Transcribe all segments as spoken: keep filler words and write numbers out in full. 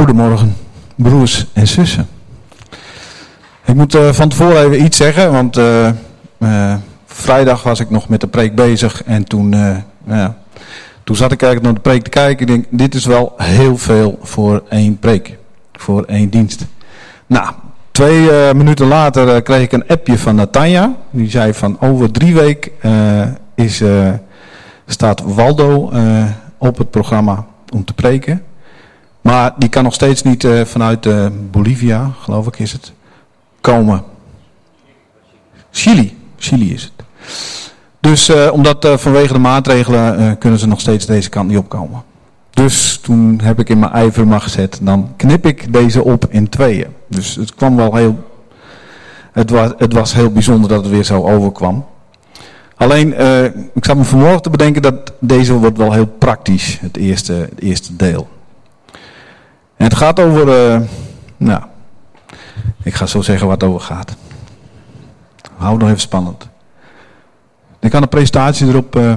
Goedemorgen, broers en zussen. Ik moet uh, van tevoren even iets zeggen, want uh, uh, vrijdag was ik nog met de preek bezig en toen, uh, ja, toen zat ik eigenlijk naar de preek te kijken. Ik denk, dit is wel heel veel voor één preek, voor één dienst. Nou, twee uh, minuten later uh, kreeg ik een appje van Natanja. Die zei van over drie weken uh, is, uh, staat Waldo uh, op het programma om te preken. Maar die kan nog steeds niet uh, vanuit uh, Bolivia, geloof ik is het, komen. Chili, Chili is het. Dus uh, omdat uh, vanwege de maatregelen uh, kunnen ze nog steeds deze kant niet opkomen. Dus toen heb ik in mijn ijver maar gezet, dan knip ik deze op in tweeën. Dus het kwam wel heel, het was, het was heel bijzonder dat het weer zo overkwam. Alleen, uh, ik zat me vanmorgen te bedenken dat deze wordt wel heel praktisch, het eerste, het eerste deel. En het gaat over, uh, nou, ik ga zo zeggen wat het over gaat. Hou het nog even spannend. Ik kan de presentatie erop, uh,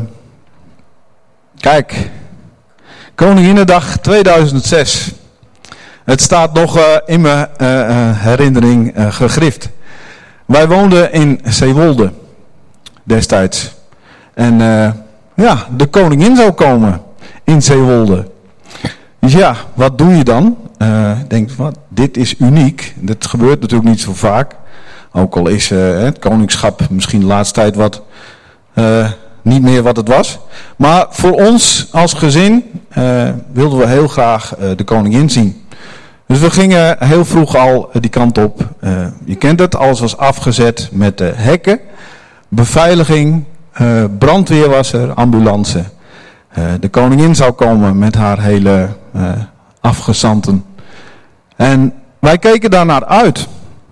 kijk, Koninginnedag tweeduizend zes. Het staat nog uh, in mijn uh, uh, herinnering uh, gegrift. Wij woonden in Zeewolde destijds. En uh, ja, de koningin zou komen in Zeewolde. Dus ja, wat doe je dan? Uh, denk, wat, dit is uniek. Dat gebeurt natuurlijk niet zo vaak. Ook al is uh, het koningschap misschien de laatste tijd wat uh, niet meer wat het was. Maar voor ons als gezin uh, wilden we heel graag uh, de koningin zien. Dus we gingen heel vroeg al uh, die kant op. Uh, je kent het, alles was afgezet met uh, hekken, beveiliging, uh, brandweer was er, ambulance. Uh, de koningin zou komen met haar hele uh, afgezanten. En wij keken daar naar uit.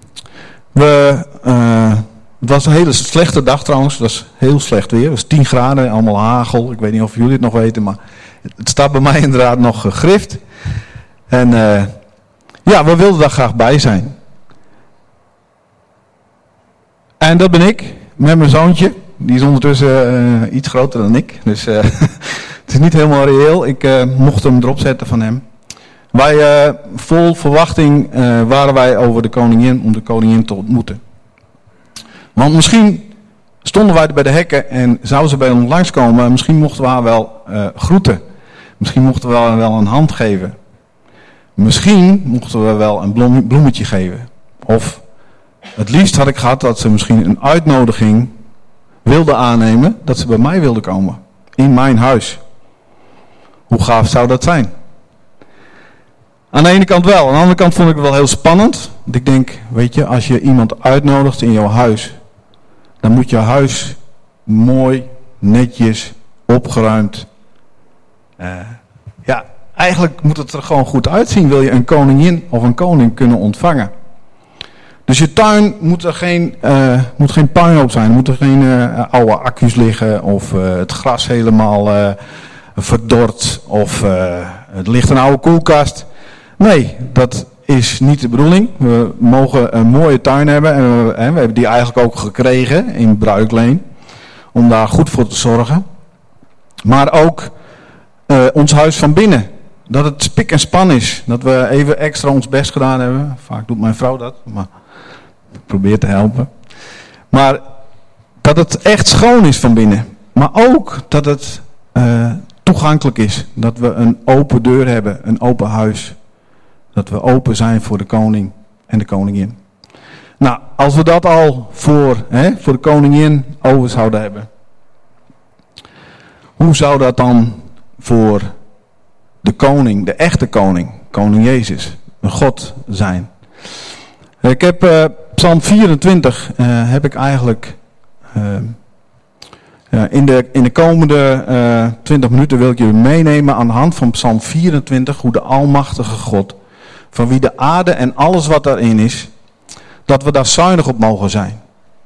We, uh, het was een hele slechte dag trouwens. Het was heel slecht weer. Het was tien graden, allemaal hagel. Ik weet niet of jullie het nog weten, maar het staat bij mij inderdaad nog gegrift. En uh, ja, we wilden daar graag bij zijn. En dat ben ik, met mijn zoontje. Die is ondertussen uh, iets groter dan ik. Dus uh, het is niet helemaal reëel. Ik uh, mocht hem erop zetten van hem. Wij uh, vol verwachting uh, waren wij over de koningin om de koningin te ontmoeten. Want misschien stonden wij bij de hekken en zou ze bij ons langskomen. Misschien mochten we haar wel uh, groeten. Misschien mochten we haar wel een hand geven. Misschien mochten we wel een bloem, bloemetje geven. Of het liefst had ik gehad dat ze misschien een uitnodiging wilde aannemen. Dat ze bij mij wilde komen. In mijn huis. Hoe gaaf zou dat zijn? Aan de ene kant wel. Aan de andere kant vond ik het wel heel spannend. Want ik denk, weet je, als je iemand uitnodigt in jouw huis. Dan moet je huis mooi, netjes, opgeruimd. Uh, ja, eigenlijk moet het er gewoon goed uitzien. Wil je een koningin of een koning kunnen ontvangen. Dus je tuin moet er geen, uh, moet geen puinhoop zijn. Er moeten geen uh, oude accu's liggen. Of uh, het gras helemaal uh, verdord. Of uh, het ligt een oude koelkast. Nee, dat is niet de bedoeling. We mogen een mooie tuin hebben. En we, hè, we hebben die eigenlijk ook gekregen in Bruikleen. Om daar goed voor te zorgen. Maar ook uh, ons huis van binnen. Dat het spik en span is. Dat we even extra ons best gedaan hebben. Vaak doet mijn vrouw dat. Maar ik probeer te helpen. Maar dat het echt schoon is van binnen. Maar ook dat het uh, toegankelijk is. Dat we een open deur hebben. Een open huis. Dat we open zijn voor de koning en de koningin. Nou, als we dat al voor, hè, voor de koningin over zouden hebben. Hoe zou dat dan voor de koning, de echte koning, koning Jezus, een God zijn? Ik heb uh, Psalm vierentwintig, uh, heb ik eigenlijk... Uh, Ja, in, de, in de komende uh, twintig minuten wil ik jullie meenemen aan de hand van Psalm vierentwintig, hoe de almachtige God, van wie de aarde en alles wat daarin is, dat we daar zuinig op mogen zijn.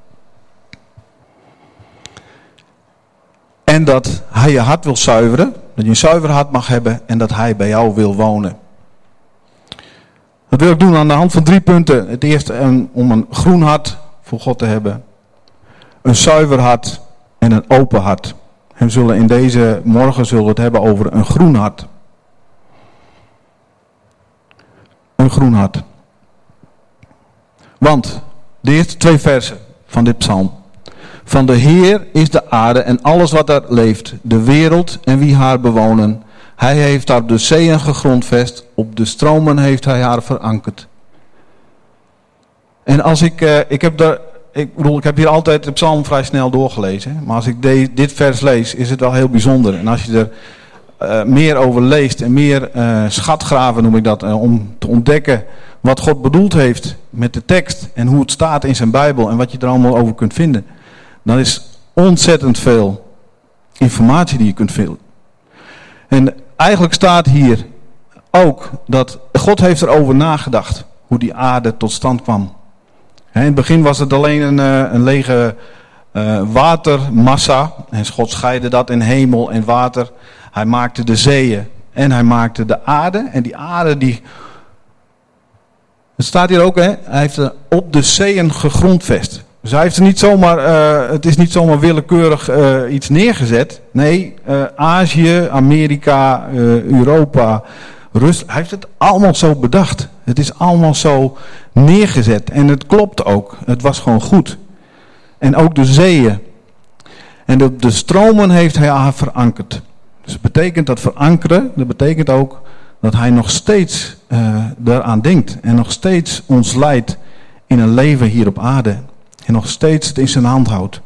En dat hij je hart wil zuiveren, dat je een zuiver hart mag hebben en dat hij bij jou wil wonen. Dat wil ik doen aan de hand van drie punten. Het eerste um, om een groen hart voor God te hebben, een zuiver hart en een open hart. En we zullen in deze morgen zullen we het hebben over een groen hart. een groen hart. Want de eerste twee versen van dit psalm. Van de Heer is de aarde en alles wat er leeft, de wereld en wie haar bewonen. Hij heeft haar op de zeeën gegrondvest, op de stromen heeft hij haar verankerd. En als ik, uh, ik heb daar, ik bedoel, ik heb hier altijd de psalm vrij snel doorgelezen. Maar als ik de, dit vers lees, is het wel heel bijzonder. En als je er uh, meer over leest en meer uh, schatgraven noem ik dat, uh, om te ontdekken wat God bedoeld heeft met de tekst en hoe het staat in zijn Bijbel en wat je er allemaal over kunt vinden. Dan is ontzettend veel informatie die je kunt vinden. En eigenlijk staat hier ook dat God heeft erover nagedacht hoe die aarde tot stand kwam. In het begin was het alleen een, een lege uh, watermassa. En God scheidde dat in hemel en water. Hij maakte de zeeën en hij maakte de aarde. En die aarde die... Het staat hier ook, hè? Hij heeft er op de zeeën gegrondvest. Dus hij heeft er niet zomaar, uh, het is niet zomaar willekeurig uh, iets neergezet. Nee, uh, Azië, Amerika, uh, Europa, Rust. Hij heeft het allemaal zo bedacht. Het is allemaal zo neergezet. En het klopt ook. Het was gewoon goed. En ook de zeeën. En op de stromen heeft hij haar verankerd. Dus het betekent dat verankeren, dat betekent ook dat hij nog steeds uh, daaraan denkt. En nog steeds ons leidt in een leven hier op aarde. En nog steeds het in zijn hand houdt.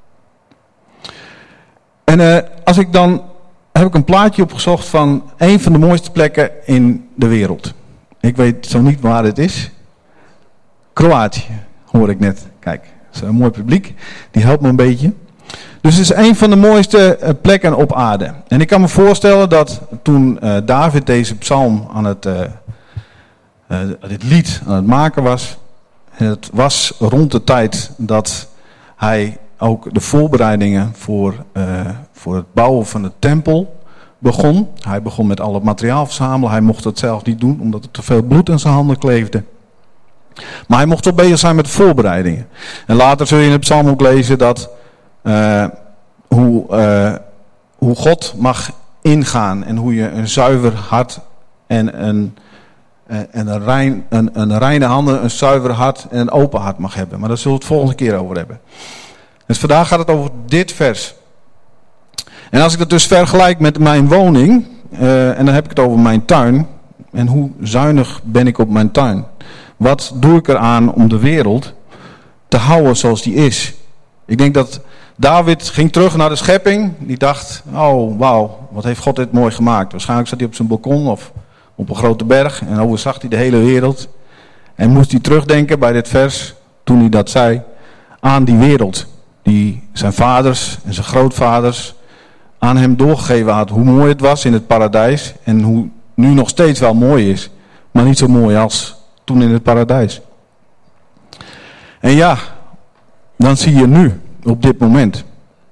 En uh, als ik dan, heb ik een plaatje opgezocht van een van de mooiste plekken in de wereld. Ik weet zo niet waar het is. Kroatië, hoor ik net. Kijk, dat is een mooi publiek. Die helpt me een beetje. Dus het is een van de mooiste plekken op aarde. En ik kan me voorstellen dat toen uh, David deze psalm aan het, uh, uh, dit lied aan het maken was. Het was rond de tijd dat hij ook de voorbereidingen voor, uh, voor het bouwen van de tempel begon. Hij begon met al het materiaal verzamelen. Hij mocht het zelf niet doen omdat er te veel bloed in zijn handen kleefde. Maar hij mocht wel bezig zijn met de voorbereidingen. En later zul je in de psalm ook lezen dat uh, hoe, uh, hoe God mag ingaan en hoe je een zuiver hart en een, uh, en een, rein, een, een reine handen, een zuiver hart en een open hart mag hebben. Maar daar zullen we het volgende keer over hebben. Dus vandaag gaat het over dit vers. En als ik dat dus vergelijk met mijn woning, uh, en dan heb ik het over mijn tuin. En hoe zuinig ben ik op mijn tuin? Wat doe ik eraan om de wereld te houden zoals die is? Ik denk dat David ging terug naar de schepping. Die dacht, oh wauw, wat heeft God dit mooi gemaakt. Waarschijnlijk zat hij op zijn balkon of op een grote berg. En overzag hij de hele wereld. En moest hij terugdenken bij dit vers, toen hij dat zei, aan die wereld. Die zijn vaders en zijn grootvaders aan hem doorgegeven had. Hoe mooi het was in het paradijs. En hoe nu nog steeds wel mooi is. Maar niet zo mooi als toen in het paradijs. En ja, dan zie je nu, op dit moment.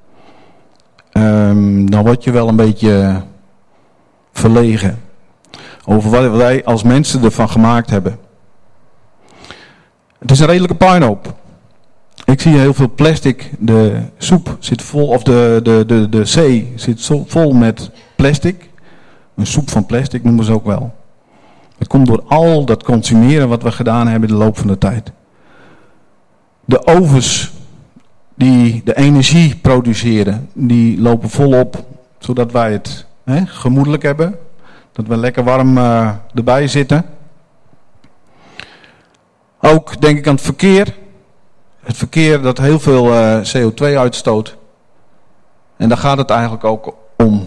Um, dan word je wel een beetje verlegen. Over wat wij als mensen ervan gemaakt hebben. Het is een redelijke puinhoop. Ik zie heel veel plastic. De soep zit vol, of de, de, de, de zee zit zo vol met plastic. Een soep van plastic noemen ze ook wel. Het komt door al dat consumeren wat we gedaan hebben in de loop van de tijd. De ovens die de energie produceren, die lopen volop, zodat wij het hè, gemoedelijk hebben. Dat we lekker warm uh, erbij zitten. Ook denk ik aan het verkeer. Het verkeer dat heel veel uh, C O twee uitstoot. En daar gaat het eigenlijk ook om.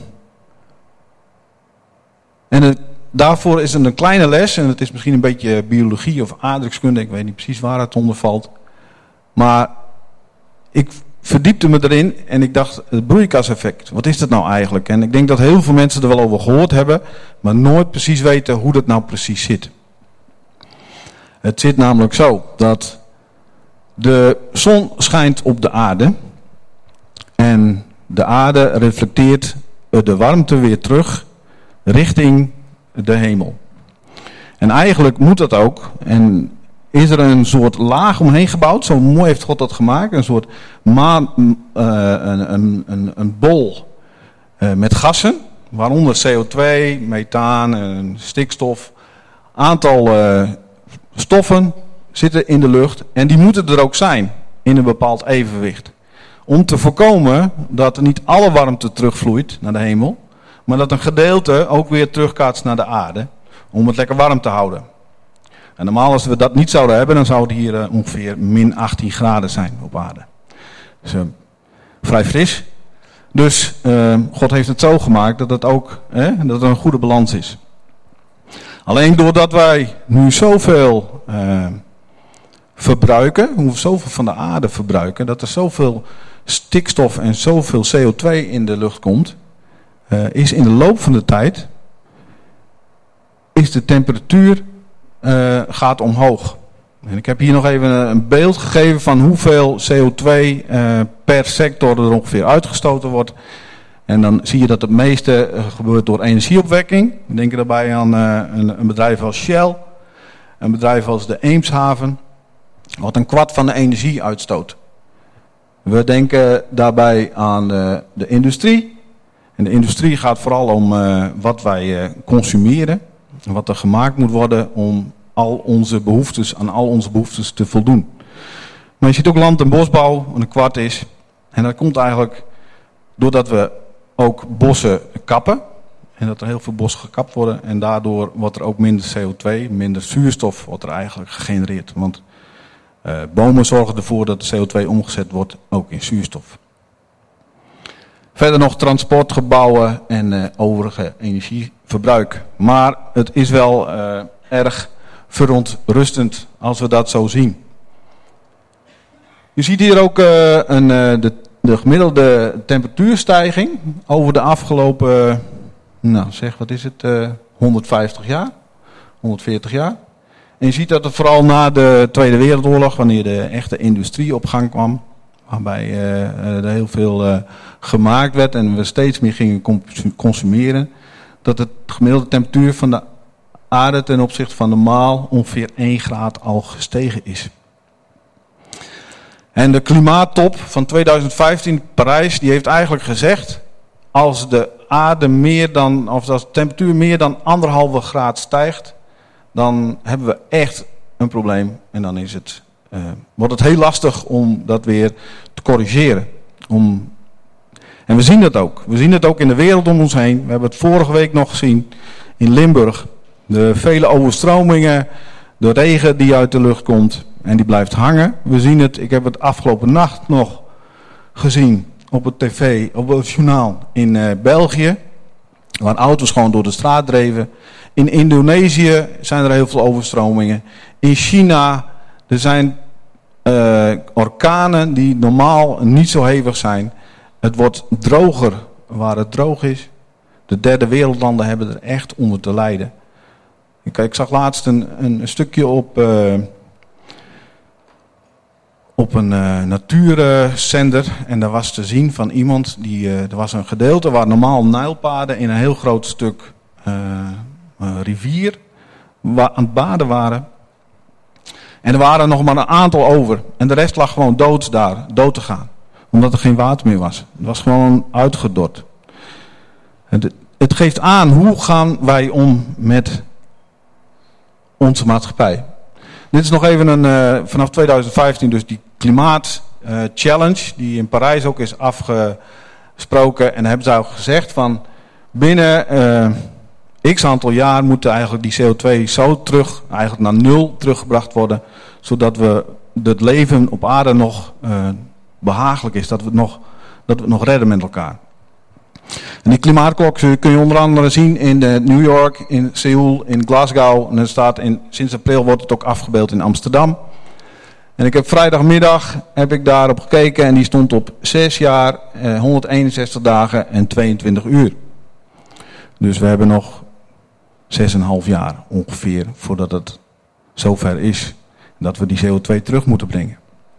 En het, daarvoor is het een kleine les. En het is misschien een beetje biologie of aardrijkskunde. Ik weet niet precies waar het onder valt. Maar ik verdiepte me erin. En ik dacht, het broeikaseffect. Wat is dat nou eigenlijk? En ik denk dat heel veel mensen er wel over gehoord hebben. Maar nooit precies weten hoe dat nou precies zit. Het zit namelijk zo dat de zon schijnt op de aarde. En de aarde reflecteert de warmte weer terug richting de hemel. En eigenlijk moet dat ook. En is er een soort laag omheen gebouwd. Zo mooi heeft God dat gemaakt. Een soort maan, uh, een, een, een, een bol uh, met gassen. Waaronder C O twee, methaan en stikstof. aantal uh, stoffen zitten in de lucht en die moeten er ook zijn in een bepaald evenwicht. Om te voorkomen dat er niet alle warmte terugvloeit naar de hemel, maar dat een gedeelte ook weer terugkaatst naar de aarde om het lekker warm te houden. En normaal als we dat niet zouden hebben, dan zou het hier uh, ongeveer min achttien graden zijn op aarde. Dus uh, vrij fris. Dus uh, God heeft het zo gemaakt dat het ook hè, dat er een goede balans is. Alleen doordat wij nu zoveel uh, verbruiken, hoe zoveel van de aarde verbruiken, dat er zoveel stikstof en zoveel C O twee in de lucht komt, uh, is in de loop van de tijd is de temperatuur uh, gaat omhoog. En ik heb hier nog even een beeld gegeven van hoeveel C O twee uh, per sector er ongeveer uitgestoten wordt. En dan zie je dat het meeste uh, gebeurt door energieopwekking. We denken daarbij aan uh, een, een bedrijf als Shell, een bedrijf als de Eemshaven, wat een kwart van de energie uitstoot. We denken daarbij aan uh, de industrie. En de industrie gaat vooral om uh, wat wij uh, consumeren. Wat er gemaakt moet worden om al onze behoeftes, aan al onze behoeftes te voldoen. Maar je ziet ook land- en bosbouw, wat een kwart is. En dat komt eigenlijk doordat we ook bossen kappen. En dat er heel veel bossen gekapt worden. En daardoor wordt er ook minder C O twee, minder zuurstof wordt er eigenlijk gegenereerd. Want uh, bomen zorgen ervoor dat de C O twee omgezet wordt ook in zuurstof. Verder nog transportgebouwen en uh, overige energieverbruik. Maar het is wel uh, erg verontrustend als we dat zo zien. Je ziet hier ook uh, een, uh, de, de gemiddelde temperatuurstijging over de afgelopen, uh, nou zeg wat is het, uh, honderdvijftig jaar, honderdveertig jaar. En je ziet dat het vooral na de Tweede Wereldoorlog, wanneer de echte industrie op gang kwam, waarbij uh, er heel veel uh, gemaakt werd en we steeds meer gingen consumeren, dat de gemiddelde temperatuur van de aarde ten opzichte van normaal ongeveer één graad al gestegen is. En de klimaattop van tweeduizend vijftien in Parijs, die heeft eigenlijk gezegd, als de aarde meer dan, of als de temperatuur meer dan anderhalve graad stijgt, dan hebben we echt een probleem. En dan is het, uh, wordt het heel lastig om dat weer te corrigeren. Om... En we zien dat ook. We zien het ook in de wereld om ons heen. We hebben het vorige week nog gezien in Limburg. De vele overstromingen, de regen die uit de lucht komt en die blijft hangen. We zien het, ik heb het afgelopen nacht nog gezien op het tv, op het journaal in uh, België. Waar auto's gewoon door de straat dreven. In Indonesië zijn er heel veel overstromingen. In China, er zijn uh, orkanen die normaal niet zo hevig zijn. Het wordt droger waar het droog is. De derde wereldlanden hebben er echt onder te lijden. Ik, ik zag laatst een, een, een stukje op, uh, op een uh, natuurzender. En daar was te zien van iemand, die, uh, er was een gedeelte waar normaal nijlpaden in een heel groot stuk uh, uh, rivier waar, aan het baden waren. En er waren nog maar een aantal over. En de rest lag gewoon dood daar, dood te gaan. Omdat er geen water meer was. Het was gewoon uitgedord. Het, het geeft aan, hoe gaan wij om met onze maatschappij. Dit is nog even een, uh, vanaf tweeduizend vijftien dus die klimaat uh, challenge die in Parijs ook is afgesproken. En dan hebben ze ook gezegd van binnen uh, x aantal jaar moeten eigenlijk die C O twee zo terug, eigenlijk naar nul teruggebracht worden. Zodat we het leven op aarde nog uh, behagelijk is. Dat we, het nog, dat we het nog redden met elkaar. En die klimaatklok kun je onder andere zien in New York, in Seoul, in Glasgow. En er staat in, sinds april wordt het ook afgebeeld in Amsterdam. En ik heb vrijdagmiddag heb ik daarop gekeken en die stond op zes jaar, eh, honderdeenenzestig dagen en tweeëntwintig uur. Dus we hebben nog zes en een half jaar ongeveer voordat het zover is dat we die C O twee terug moeten brengen.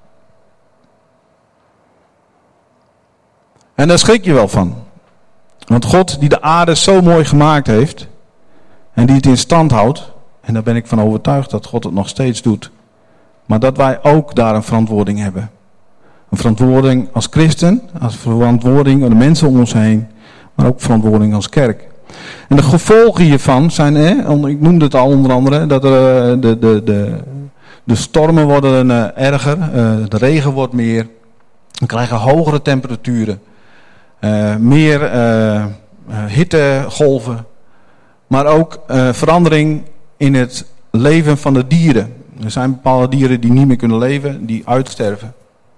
En daar schrik je wel van. Want God die de aarde zo mooi gemaakt heeft en die het in stand houdt, en daar ben ik van overtuigd dat God het nog steeds doet, maar dat wij ook daar een verantwoording hebben. Een verantwoording als christen, als verantwoording aan de mensen om ons heen, maar ook verantwoording als kerk. En de gevolgen hiervan zijn, hè, ik noemde het al onder andere, dat er, de, de, de, de stormen worden uh, erger, uh, de regen wordt meer, we krijgen hogere temperaturen, uh, meer uh, hittegolven, maar ook uh, verandering in het leven van de dieren. Er zijn bepaalde dieren die niet meer kunnen leven, die uitsterven.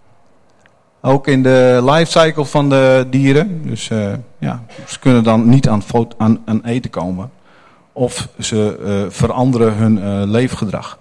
Ook in de lifecycle van de dieren. Dus uh, ja, ze kunnen dan niet aan, aan, aan eten komen. Of ze uh, veranderen hun uh, leefgedrag.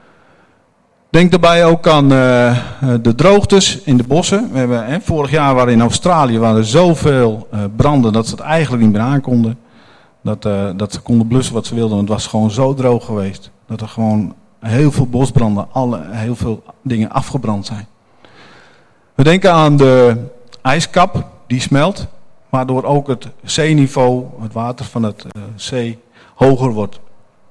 Denk daarbij ook aan uh, de droogtes in de bossen. We hebben, hè, vorig jaar waren in Australië waren er zoveel uh, branden dat ze het eigenlijk niet meer aankonden. Dat, uh, dat ze konden blussen wat ze wilden. Want het was gewoon zo droog geweest. Dat er gewoon heel veel bosbranden, alle, heel veel dingen afgebrand zijn. We denken aan de ijskap die smelt, waardoor ook het zeeniveau, het water van het uh, zee, hoger wordt.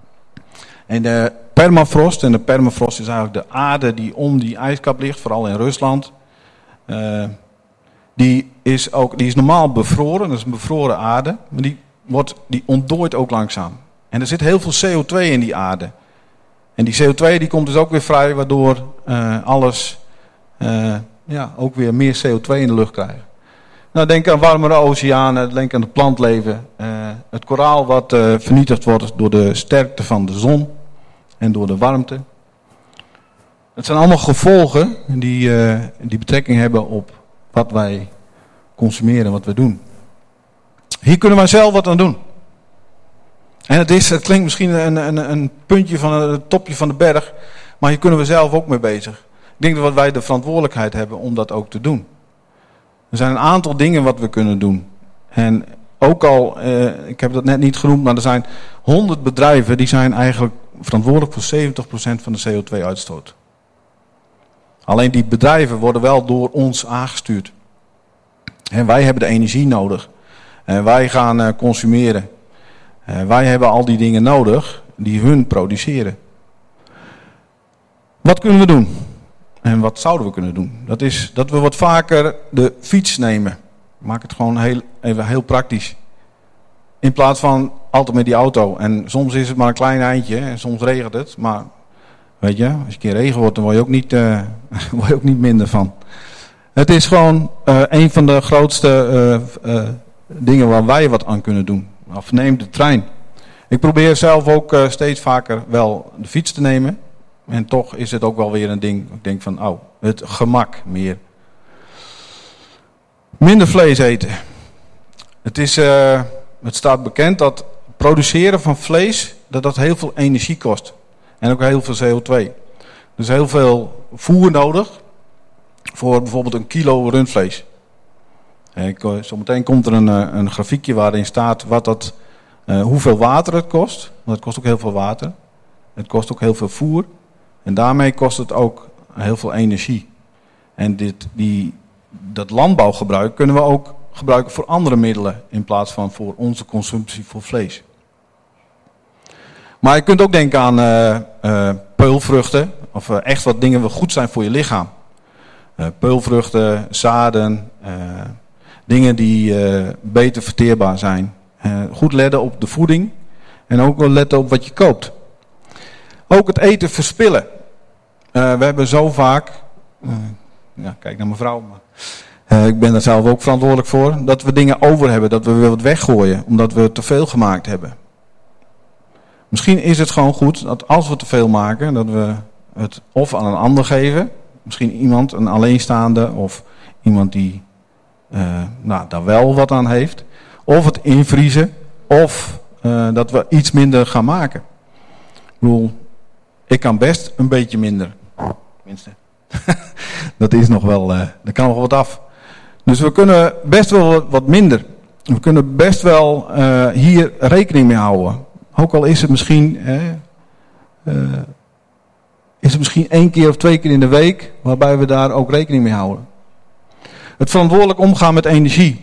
En de permafrost, en de permafrost is eigenlijk de aarde die om die ijskap ligt, vooral in Rusland. Uh, die, is ook, die is normaal bevroren, dat is een bevroren aarde, maar die, wordt, die ontdooit ook langzaam. En er zit heel veel C O twee in die aarde. En die C O twee die komt dus ook weer vrij, waardoor uh, alles... Uh, Ja, ook weer meer C O twee in de lucht krijgen. Nou, denk aan warmere oceanen, denk aan het plantleven. Uh, het koraal wat uh, vernietigd wordt door de sterkte van de zon en door de warmte. Het zijn allemaal gevolgen die, uh, die betrekking hebben op wat wij consumeren, wat we doen. Hier kunnen wij zelf wat aan doen. En het, is, het klinkt misschien een, een, een puntje van het topje van de berg, maar hier kunnen we zelf ook mee bezig. Ik denk dat wij de verantwoordelijkheid hebben om dat ook te doen. Er zijn een aantal dingen wat we kunnen doen. En ook al, eh, ik heb dat net niet genoemd, maar er zijn honderd bedrijven die zijn eigenlijk verantwoordelijk voor zeventig procent van de C O twee uitstoot. Alleen die bedrijven worden wel door ons aangestuurd. En wij hebben de energie nodig. En wij gaan uh, consumeren. Uh, wij hebben al die dingen nodig die hun produceren. Wat kunnen we doen? En wat zouden we kunnen doen? Dat is dat we wat vaker de fiets nemen. Ik maak het gewoon heel, even heel praktisch. In plaats van altijd met die auto. En soms is het maar een klein eindje. En soms regent het. Maar weet je, als je een keer regen wordt, dan word je ook niet, uh, word je ook niet minder van. Het is gewoon uh, een van de grootste uh, uh, dingen waar wij wat aan kunnen doen. Of neem de trein. Ik probeer zelf ook uh, steeds vaker wel de fiets te nemen. En toch is het ook wel weer een ding. Ik denk van, oh, het gemak meer. Minder vlees eten. Het, is, uh, het staat bekend dat produceren van vlees, dat dat heel veel energie kost. En ook heel veel C O twee. Dus heel veel voer nodig voor bijvoorbeeld een kilo rundvlees. Ik, zometeen komt er een, een grafiekje waarin staat wat dat, uh, hoeveel water het kost. Want het kost ook heel veel water. Het kost ook heel veel voer. En daarmee kost het ook heel veel energie. En dit, die, dat landbouwgebruik kunnen we ook gebruiken voor andere middelen in plaats van voor onze consumptie voor vlees. Maar je kunt ook denken aan uh, uh, peulvruchten of uh, echt wat dingen die goed zijn voor je lichaam. Uh, peulvruchten, zaden, uh, dingen die uh, beter verteerbaar zijn. Uh, goed letten op de voeding en ook wel letten op wat je koopt. Ook het eten verspillen. Uh, we hebben zo vaak, uh, ja, kijk naar mijn vrouw, maar uh, ik ben daar zelf ook verantwoordelijk voor, dat we dingen over hebben, dat we weer wat weggooien, omdat we te veel gemaakt hebben. Misschien is het gewoon goed dat als we te veel maken, dat we het of aan een ander geven, misschien iemand, een alleenstaande of iemand die uh, nou, daar wel wat aan heeft, of het invriezen, of uh, dat we iets minder gaan maken. Ik bedoel, ik kan best een beetje minder. Tenminste. Dat is nog wel, uh, er kan nog wat af. Dus we kunnen best wel wat minder. We kunnen best wel uh, hier rekening mee houden. Ook al is het misschien, eh, uh, is het misschien één keer of twee keer in de week, waarbij we daar ook rekening mee houden. Het verantwoordelijk omgaan met energie.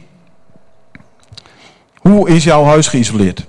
Hoe is jouw huis geïsoleerd?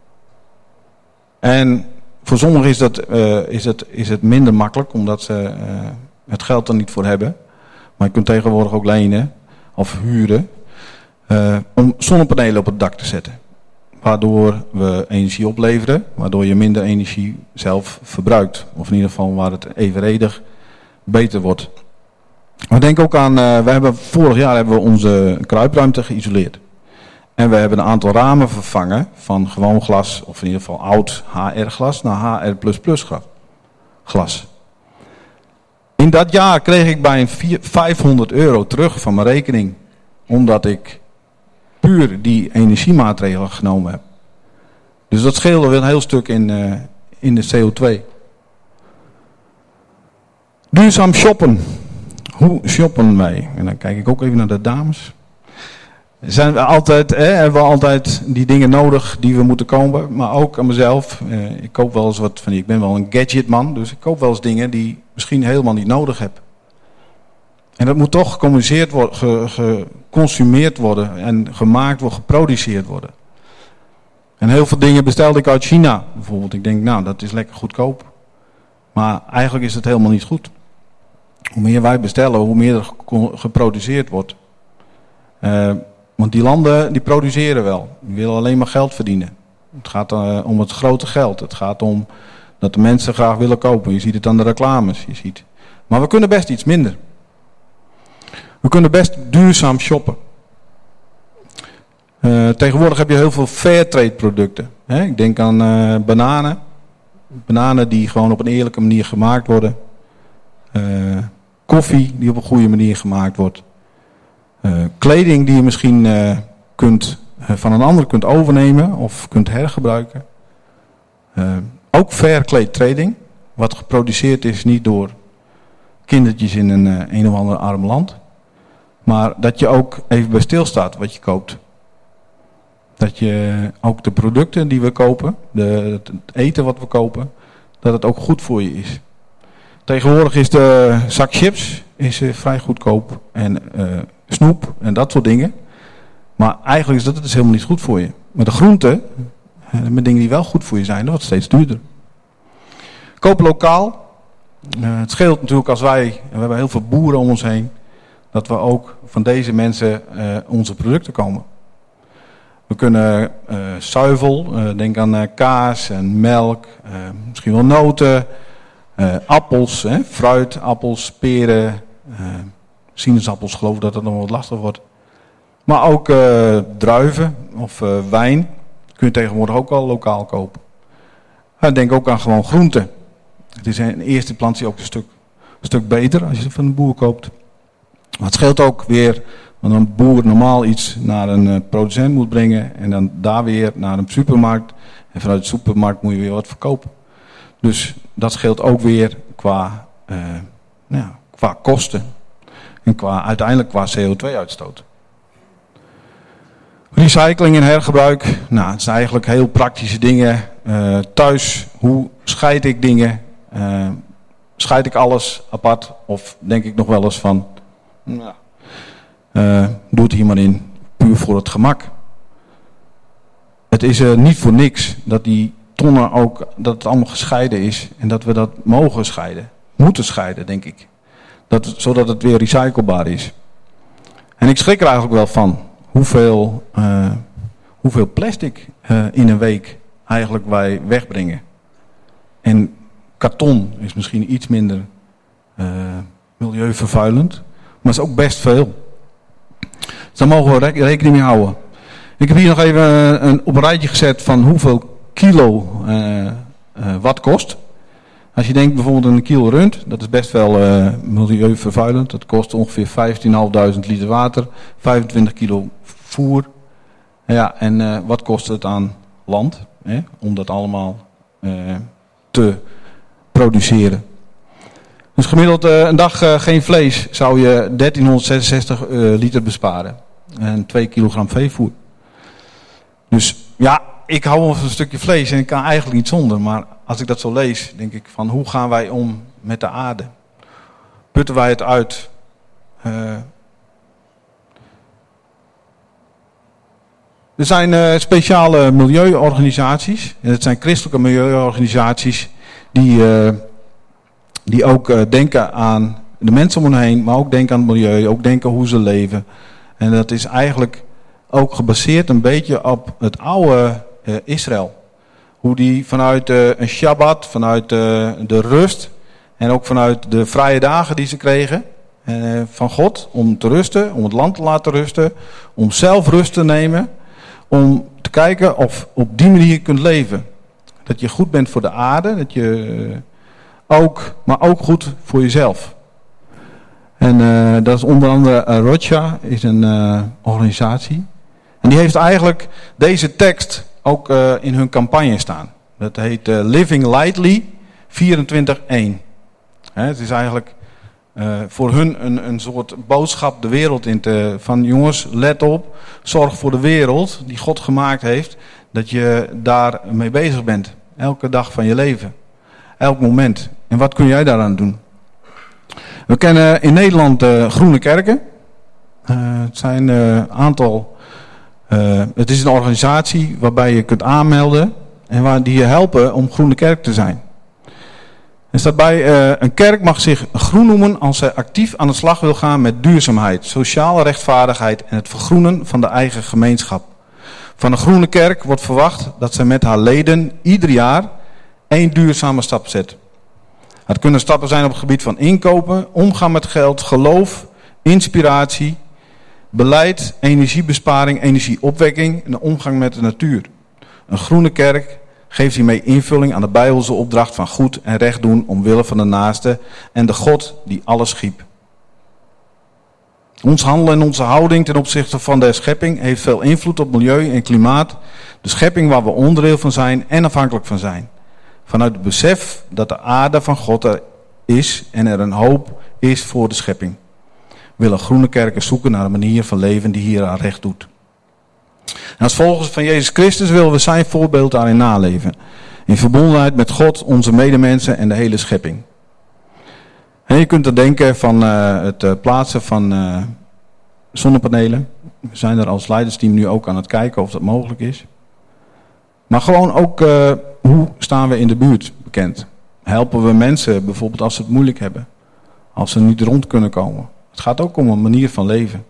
En voor sommigen is, dat, uh, is, het, is het minder makkelijk, omdat ze uh, het geld er niet voor hebben. Maar je kunt tegenwoordig ook lenen of huren uh, om zonnepanelen op het dak te zetten. waardoor we energie opleveren, waardoor je minder energie zelf verbruikt. Of in ieder geval waar het evenredig beter wordt. We denken ook aan, uh, we hebben, vorig jaar hebben we onze kruipruimte geïsoleerd. En we hebben een aantal ramen vervangen van gewoon glas, of in ieder geval oud H R glas, naar H R plus plus glas. In dat jaar kreeg ik bij een vijfhonderd euro terug van mijn rekening, omdat ik puur die energiemaatregelen genomen heb. Dus dat scheelde wel een heel stuk in, uh, in de C O twee. Duurzaam shoppen. Hoe shoppen wij? En dan kijk ik ook even naar de dames. Zijn we altijd, hè, hebben we altijd die dingen nodig die we moeten kopen, maar ook aan mezelf. Uh, ik koop wel eens wat van die, ik ben wel een gadgetman, dus ik koop wel eens dingen die ik misschien helemaal niet nodig heb. En dat moet toch gecommuniceerd worden, ge, geconsumeerd worden en gemaakt worden, geproduceerd worden. En heel veel dingen bestelde ik uit China bijvoorbeeld. Ik denk, nou, dat is lekker goedkoop. Maar eigenlijk is het helemaal niet goed. Hoe meer wij bestellen, hoe meer er geproduceerd wordt. Uh, want die landen, die produceren wel. Die willen alleen maar geld verdienen. Het gaat uh, om het grote geld. Het gaat om dat de mensen graag willen kopen. Je ziet het aan de reclames. Je ziet. Maar we kunnen best iets minder. We kunnen best duurzaam shoppen. Uh, tegenwoordig heb je heel veel fairtrade producten. Hè? Ik denk aan uh, bananen. Bananen die gewoon op een eerlijke manier gemaakt worden. Uh, koffie die op een goede manier gemaakt wordt. Uh, kleding die je misschien uh, kunt, uh, van een ander kunt overnemen of kunt hergebruiken. Uh, ook fair trading. Wat geproduceerd is niet door kindertjes in een, uh, een of ander arm land. Maar dat je ook even bij stilstaat wat je koopt. Dat je ook de producten die we kopen, de, het eten wat we kopen, dat het ook goed voor je is. Tegenwoordig is de zak chips is, uh, vrij goedkoop en uh, snoep en dat soort dingen. Maar eigenlijk is dat het dus helemaal niet goed voor je. Maar de groenten, uh, met dingen die wel goed voor je zijn, dat wordt steeds duurder. Kopen lokaal. Uh, het scheelt natuurlijk als wij, we hebben heel veel boeren om ons heen, dat we ook van deze mensen uh, onze producten komen. We kunnen uh, zuivel, uh, denk aan uh, kaas en melk, uh, misschien wel noten, uh, appels, hè, fruit, appels, peren, uh, sinaasappels, geloof ik dat het nog wat lastig wordt. Maar ook uh, druiven of uh, wijn kun je tegenwoordig ook al lokaal kopen. Uh, denk ook aan gewoon groenten. Het is in eerste instantie ook een stuk, een stuk beter als je het van de boer koopt. Maar het scheelt ook weer, want een boer normaal iets naar een uh, producent moet brengen en dan daar weer naar een supermarkt. En vanuit de supermarkt moet je weer wat verkopen. Dus dat scheelt ook weer qua, uh, nou ja, qua kosten en qua, uiteindelijk qua C O twee uitstoot. Recycling en hergebruik, nou, het zijn eigenlijk heel praktische dingen. Uh, thuis, hoe scheid ik dingen? Uh, scheid ik alles apart of denk ik nog wel eens van, nou, uh, doe het hier maar in, puur voor het gemak. Het is uh, niet voor niks dat die tonnen ook, dat het allemaal gescheiden is en dat we dat mogen scheiden, moeten scheiden, denk ik. Dat, zodat het weer recyclebaar is. En ik schrik er eigenlijk wel van hoeveel, uh, hoeveel plastic uh, in een week eigenlijk wij wegbrengen. En karton is misschien iets minder uh, milieuvervuilend, maar is ook best veel. Dus daar mogen we rekening mee houden. Ik heb hier nog even een, op een rijtje gezet van hoeveel kilo uh, uh, wat kost. Als je denkt bijvoorbeeld aan een kilo rund, dat is best wel uh, milieuvervuilend. Dat kost ongeveer vijftienduizend liter water, vijfentwintig kilo voer. Ja, en uh, wat kost het aan land, hè, om dat allemaal uh, te produceren. Dus gemiddeld uh, een dag uh, geen vlees zou je dertienhonderdzesenzestig uh, liter besparen. En twee kilogram veevoer. Dus ja, ik hou wel van een stukje vlees en ik kan eigenlijk niet zonder. Maar als ik dat zo lees, denk ik van hoe gaan wij om met de aarde? Putten wij het uit? Uh, er zijn uh, speciale milieuorganisaties. En het zijn christelijke milieuorganisaties die, uh, die ook uh, denken aan de mensen om hen heen. Maar ook denken aan het milieu, ook denken hoe ze leven. En dat is eigenlijk ook gebaseerd een beetje op het oude uh, Israël. Hoe die vanuit uh, een Shabbat, vanuit uh, de rust en ook vanuit de vrije dagen die ze kregen uh, van God om te rusten, om het land te laten rusten, om zelf rust te nemen, om te kijken of op die manier je kunt leven. Dat je goed bent voor de aarde, dat je uh, ook, maar ook goed voor jezelf. En uh, dat is onder andere uh, Rocha, is een uh, organisatie. En die heeft eigenlijk deze tekst ook uh, in hun campagne staan. Dat heet uh, Living Lightly vierentwintig één. He, het is eigenlijk uh, voor hun een, een soort boodschap de wereld in te... Van jongens, let op, zorg voor de wereld die God gemaakt heeft. Dat je daar mee bezig bent. Elke dag van je leven. Elk moment. En wat kun jij daaraan doen? We kennen in Nederland uh, Groene Kerken. Uh, het zijn een uh, aantal... Uh, het is een organisatie waarbij je kunt aanmelden en waar die je helpen om Groene Kerk te zijn. Er staat bij, uh, een kerk mag zich groen noemen als zij actief aan de slag wil gaan met duurzaamheid, sociale rechtvaardigheid en het vergroenen van de eigen gemeenschap. Van een Groene Kerk wordt verwacht dat zij met haar leden ieder jaar één duurzame stap zet. Het kunnen stappen zijn op het gebied van inkopen, omgaan met geld, geloof, inspiratie, beleid, energiebesparing, energieopwekking en de omgang met de natuur. Een Groene Kerk geeft hiermee invulling aan de Bijbelse opdracht van goed en recht doen omwille van de naaste en de God die alles schiep. Ons handelen en onze houding ten opzichte van de schepping heeft veel invloed op milieu en klimaat. De schepping waar we onderdeel van zijn en afhankelijk van zijn. Vanuit het besef dat de aarde van God er is en er een hoop is voor de schepping. Willen Groene Kerken zoeken naar een manier van leven die hier aan recht doet. En als volgers van Jezus Christus willen we zijn voorbeeld daarin naleven. In verbondenheid met God, onze medemensen en de hele schepping. En je kunt er denken van uh, het uh, plaatsen van uh, zonnepanelen. We zijn er als leidersteam nu ook aan het kijken of dat mogelijk is. Maar gewoon ook, uh, hoe staan we in de buurt bekend? Helpen we mensen bijvoorbeeld als ze het moeilijk hebben? Als ze niet rond kunnen komen? Het gaat ook om een manier van leven.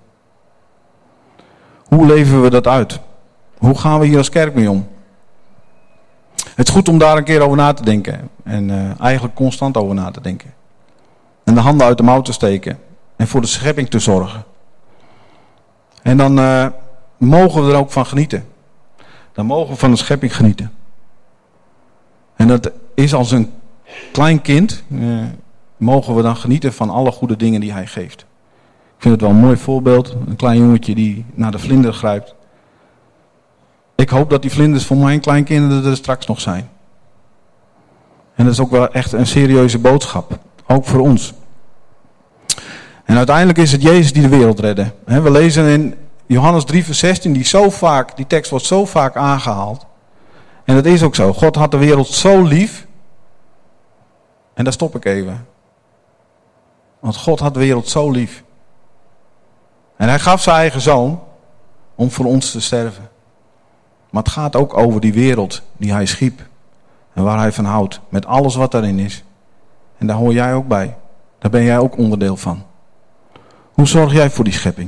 Hoe leven we dat uit? Hoe gaan we hier als kerk mee om? Het is goed om daar een keer over na te denken. En uh, eigenlijk constant over na te denken. En de handen uit de mouw te steken. En voor de schepping te zorgen. En dan uh, mogen we er ook van genieten. Dan mogen we van de schepping genieten. En dat is als een klein kind. Uh, mogen we dan genieten van alle goede dingen die hij geeft. Ik vind het wel een mooi voorbeeld. Een klein jongetje die naar de vlinder grijpt. Ik hoop dat die vlinders voor mijn kleinkinderen er straks nog zijn. En dat is ook wel echt een serieuze boodschap. Ook voor ons. En uiteindelijk is het Jezus die de wereld redde. We lezen in Johannes drie vers zestien, die, zo vaak, die tekst wordt zo vaak aangehaald. En dat is ook zo. God had de wereld zo lief. En daar stop ik even. Want God had de wereld zo lief. En hij gaf zijn eigen zoon om voor ons te sterven. Maar het gaat ook over die wereld die hij schiep. En waar hij van houdt. Met alles wat daarin is. En daar hoor jij ook bij. Daar ben jij ook onderdeel van. Hoe zorg jij voor die schepping?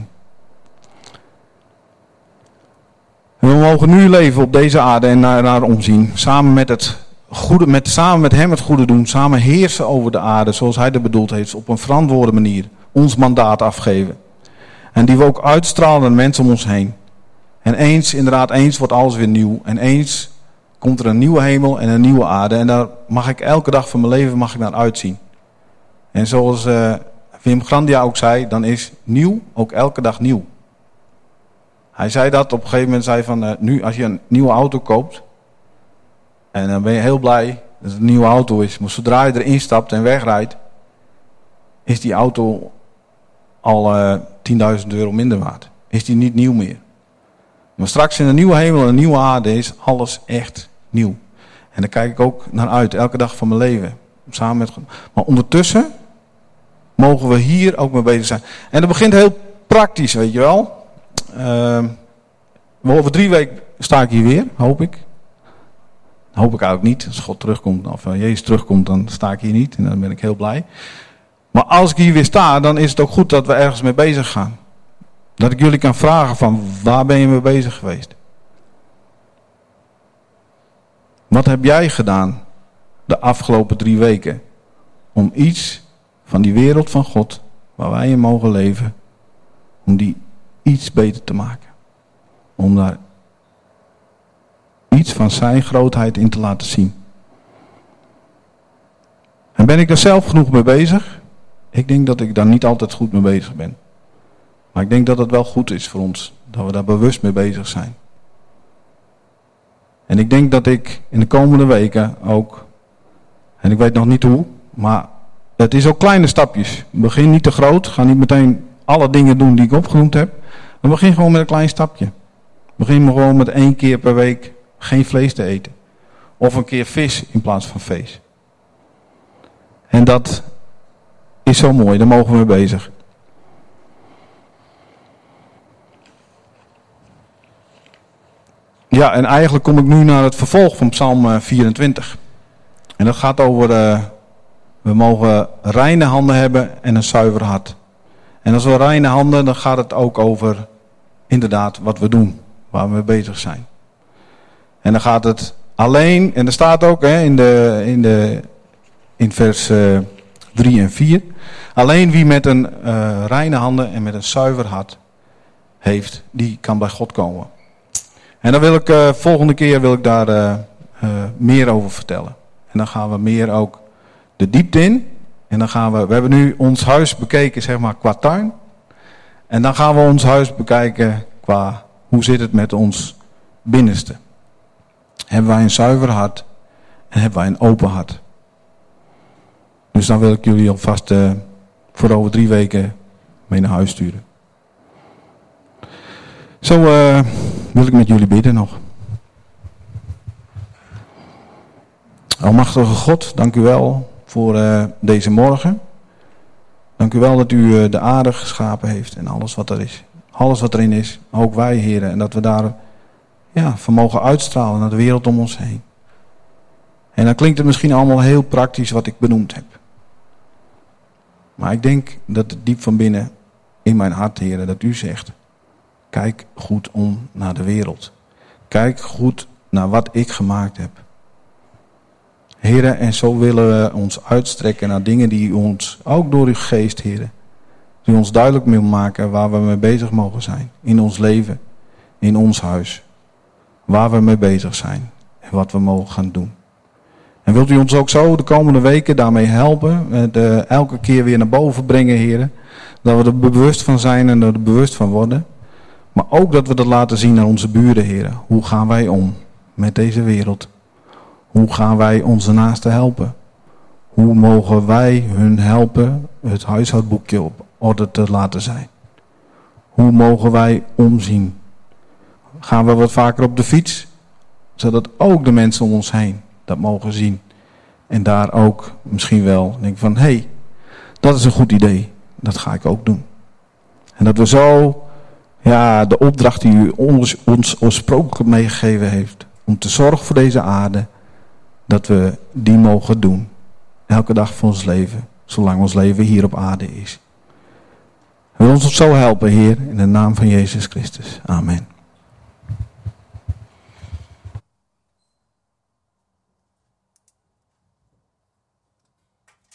En we mogen nu leven op deze aarde en naar, naar omzien. Samen met, het goede, met, samen met hem het goede doen. Samen heersen over de aarde zoals hij dat bedoeld heeft. Op een verantwoorde manier. Ons mandaat afgeven. En die we ook uitstralen naar de mensen om ons heen. En eens, inderdaad, eens wordt alles weer nieuw. En eens komt er een nieuwe hemel en een nieuwe aarde. En daar mag ik elke dag van mijn leven mag ik naar uitzien. En zoals uh, Wim Grandia ook zei, dan is nieuw ook elke dag nieuw. Hij zei dat op een gegeven moment, zei van, uh, nu als je een nieuwe auto koopt. En dan ben je heel blij dat het een nieuwe auto is. Maar zodra je erin stapt en wegrijdt, is die auto al uh, tienduizend euro minder waard. Is die niet nieuw meer. Maar straks in een nieuwe hemel en een nieuwe aarde is alles echt nieuw. En daar kijk ik ook naar uit, elke dag van mijn leven. Samen met... Maar ondertussen mogen we hier ook mee bezig zijn. En dat begint heel praktisch, weet je wel. Uh, over drie weken sta ik hier weer, hoop ik. Hoop ik eigenlijk niet. Als God terugkomt, of uh, Jezus terugkomt, dan sta ik hier niet. En dan ben ik heel blij. Maar als ik hier weer sta, dan is het ook goed dat we ergens mee bezig gaan. Dat ik jullie kan vragen van, waar ben je mee bezig geweest? Wat heb jij gedaan de afgelopen drie weken om iets van die wereld van God, waar wij in mogen leven, om die iets beter te maken? Om daar iets van zijn grootheid in te laten zien. En ben ik daar zelf genoeg mee bezig? Ik denk dat ik daar niet altijd goed mee bezig ben. Maar ik denk dat het wel goed is voor ons, dat we daar bewust mee bezig zijn. En ik denk dat ik in de komende weken ook, en ik weet nog niet hoe, maar het is ook kleine stapjes. Begin niet te groot, ga niet meteen alle dingen doen die ik opgenoemd heb. Maar begin gewoon met een klein stapje. Begin maar gewoon met één keer per week geen vlees te eten. Of een keer vis in plaats van vlees. En dat is zo mooi, daar mogen we mee bezig. Ja, en eigenlijk kom ik nu naar het vervolg van Psalm vierentwintig. En dat gaat over, uh, we mogen reine handen hebben en een zuiver hart. En als we reine handen, dan gaat het ook over inderdaad wat we doen, waar we mee bezig zijn. En dan gaat het alleen, en er staat ook hè, in, de, in, de, in vers uh, drie en vier. Alleen wie met een uh, reine handen en met een zuiver hart heeft, die kan bij God komen. En dan wil ik, uh, volgende keer wil ik daar uh, uh, meer over vertellen. En dan gaan we meer ook de diepte in. En dan gaan we, we hebben nu ons huis bekeken zeg maar qua tuin. En dan gaan we ons huis bekijken qua, hoe zit het met ons binnenste. Hebben wij een zuiver hart en hebben wij een open hart. Dus dan wil ik jullie alvast uh, voor over drie weken mee naar huis sturen. Zo uh, wil ik met jullie bidden nog. Almachtige God, dank u wel voor uh, deze morgen. Dank u wel dat u uh, de aarde geschapen heeft en alles wat er is. Alles wat erin is, ook wij heren. En dat we daar ja, van mogen uitstralen naar de wereld om ons heen. En dan klinkt het misschien allemaal heel praktisch wat ik benoemd heb. Maar ik denk dat het diep van binnen in mijn hart, heren, dat u zegt: kijk goed om naar de wereld. Kijk goed naar wat ik gemaakt heb. Heren, en zo willen we ons uitstrekken naar dingen die u ons, ook door uw geest, heren, die ons duidelijk wil maken waar we mee bezig mogen zijn. In ons leven, in ons huis. Waar we mee bezig zijn en wat we mogen gaan doen. En wilt u ons ook zo de komende weken daarmee helpen, de, elke keer weer naar boven brengen, heren. Dat we er bewust van zijn en er bewust van worden. Maar ook dat we dat laten zien aan onze buren, heren. Hoe gaan wij om met deze wereld? Hoe gaan wij onze naasten helpen? Hoe mogen wij hun helpen het huishoudboekje op orde te laten zijn? Hoe mogen wij omzien? Gaan we wat vaker op de fiets? Zodat ook de mensen om ons heen dat mogen zien. En daar ook misschien wel denken van, hé, hey, dat is een goed idee. Dat ga ik ook doen. En dat we zo, ja, de opdracht die u ons, ons oorspronkelijk meegegeven heeft, om te zorgen voor deze aarde, dat we die mogen doen. Elke dag van ons leven, zolang ons leven hier op aarde is. Wil ons zo helpen, Heer, in de naam van Jezus Christus. Amen.